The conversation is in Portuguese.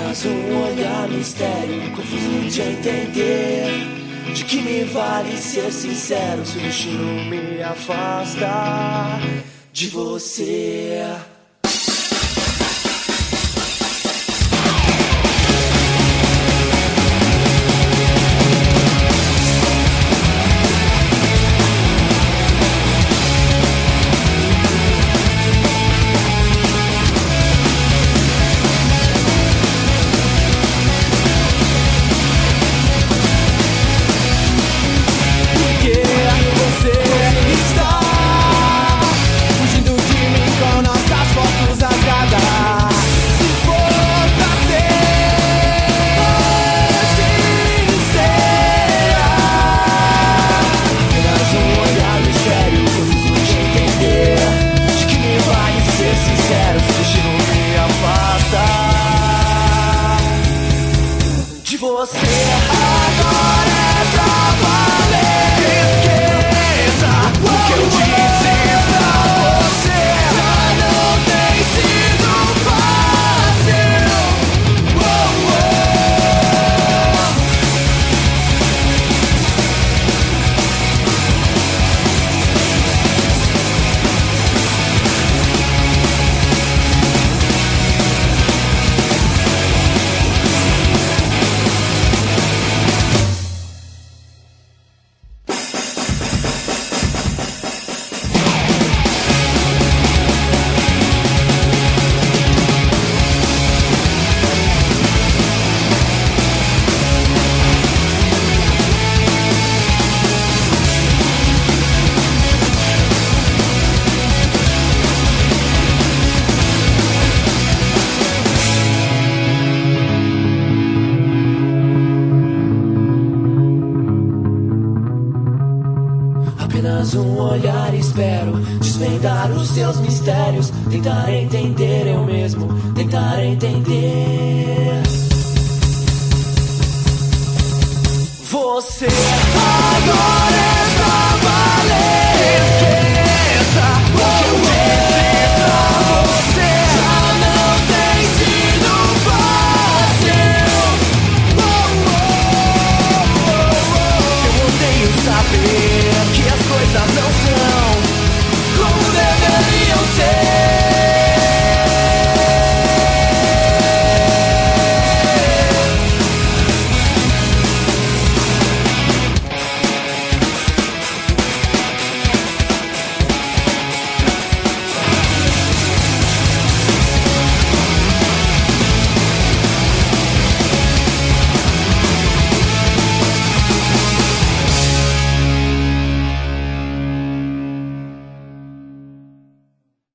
Apenas um olhar, mistério, confuso de entender. De que me vale ser sincero se o destino me afasta de você? Você agora é pra valer. Esqueça o que eu disse pra você. Já não tem sido fácil. Apenas um olhar, espero desvendar os seus mistérios. Tentar entender eu mesmo, tentar entender. Você agora